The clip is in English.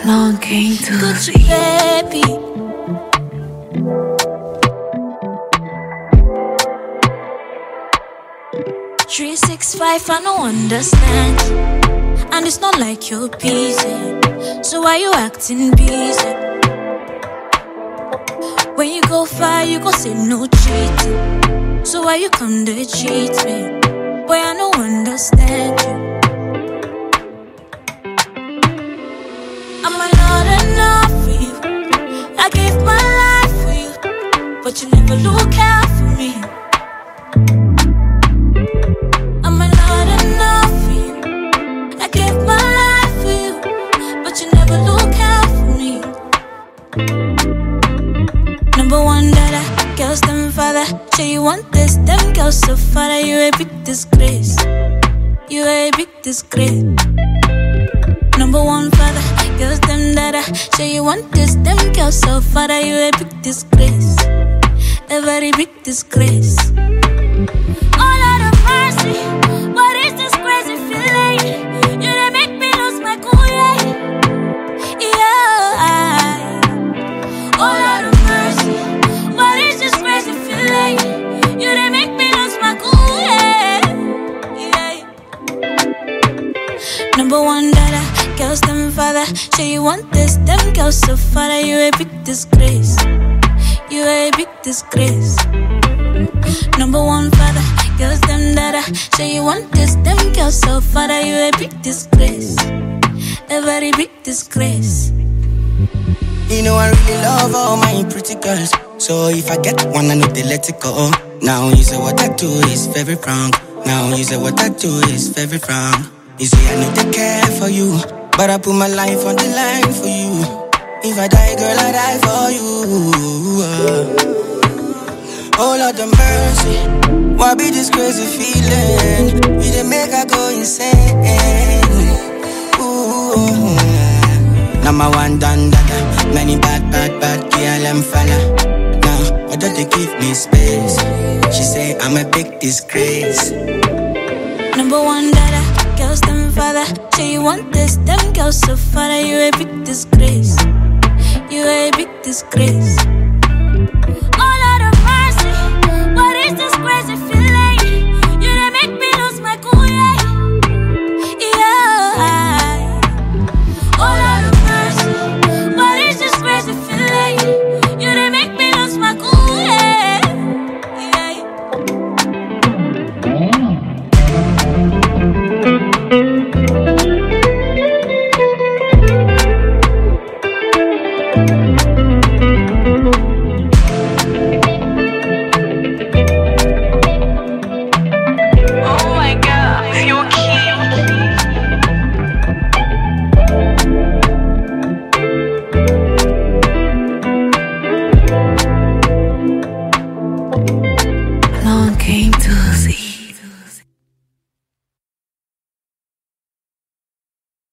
longing to Gucci baby. 365, I don't understand. And it's not like you're busy. So why you acting busy? When you go far, you go say no cheating. So why you come to cheat me? Boy, I don't understand you. Am I not enough for you? I gave my life for you, but you never look out for me. Am I not enough for you? I gave my life for you, but you never look out for me. Number one dada, girls them father. Say you want this, them girls so father. You a big disgrace. You a big disgrace. Number one father, girls them dada. Say you want this, them girls so father. You a big disgrace. A very big disgrace. All out of mercy, what is this crazy feeling? You done make me lose my cool, yeah. All out of mercy, what is this crazy feeling? You done make me lose my cool, yeah. Number one dada, girls them father. Say you want this, them girls so father. You a big disgrace. You a big disgrace. Number one father, girls them dada. Say you want this, them girls so father. You a big disgrace. A very big disgrace. You know I really love all my pretty girls. So if I get one, I know they let it go. Now you say what I do is very wrong. Now you say what I do is very wrong. You say I know they care for you, but I put my life on the line for you. If I die, girl, I die for you. Oh Lord of mercy, why be this crazy feeling? You didn't make I go insane. Ooh. Number one done that. Many bad girl and fella. Now, why don't they give me space? She say I'm a big disgrace. Number one dada, girls them father. Say you want this, them girls so father. You a big disgrace. You a big disgrace.